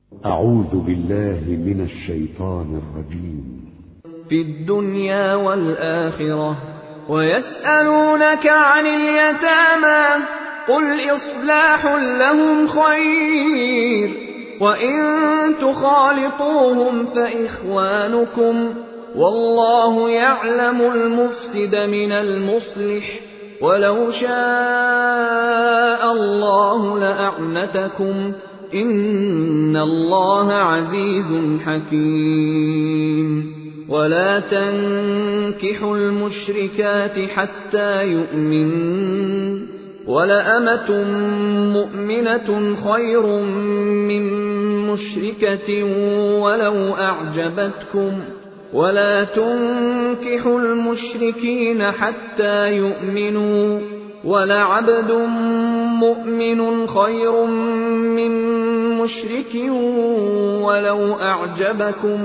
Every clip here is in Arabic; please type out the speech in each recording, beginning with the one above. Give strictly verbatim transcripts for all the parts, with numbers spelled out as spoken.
أعوذ بالله من الشيطان الرجيم. في الدنيا والآخرة. ويسألونك عن اليتامى قل إصلاح لهم خير وإن تخالطوهم فإخوانكم والله يعلم المفسد من المصلح ولو شاء الله لأعنتكم إن الله عزيز حكيم. ولا تنكحوا المشركات حتى يؤمنن ولأمة مؤمنة خير من مشركة ولو أعجبتكم ولا تنكحوا المشركين حتى يؤمنوا ولعبد مؤمن خير من مشرك ولو أعجبكم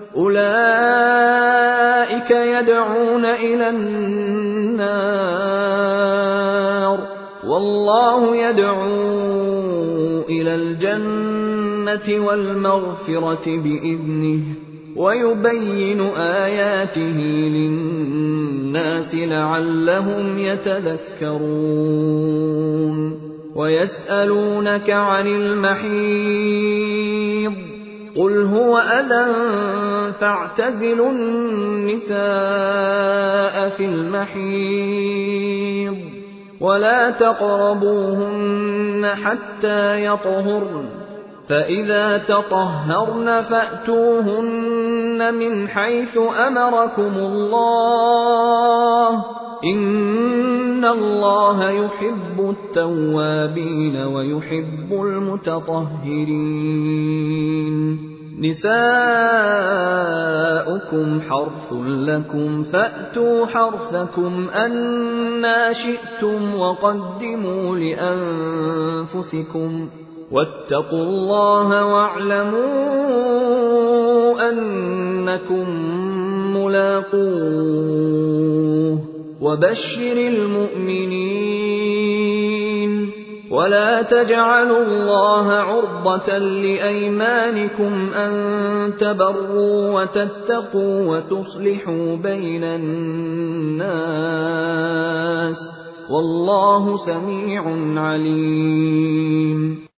أولئك يدعون إلى النار والله يدعو إلى الجنة والمغفرة بإذنه ويبين آياته للناس لعلهم يتذكرون. ويسألونك عن المحيض قل هو أذى فاعتزلوا النساء في المحيض ولا تقربوهن حتى يطهرن فإذا تطهرن فأتوهن من حيث أمركم الله إن الله يحب التوابين ويحب المتطهرين. نساؤكم حرث لكم فأتوا حرثكم أنى شئتم وقدموا لأنفسكم واتقوا الله واعلموا أنكم ملاقوه وبشر المؤمنين. ولا تجعلوا الله عرضة لأيمانكم أن تبروا وتتقوا وتصلحوا بين الناس والله سميع عليم.